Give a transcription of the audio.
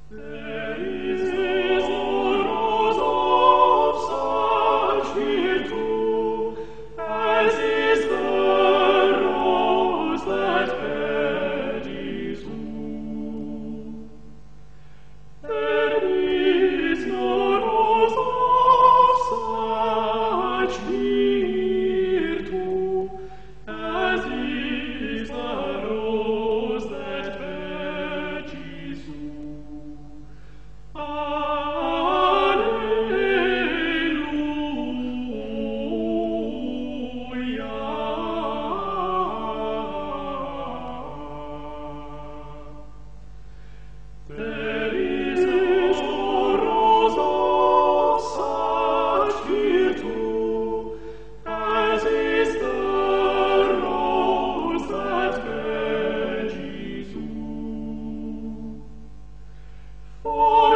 There is no rose of such virtue as is the rose that bare Jesus. There is no rose of such virtue as is the rose that bare Jesus. There is no rose of such virtue as is the rose that bare Jesus. For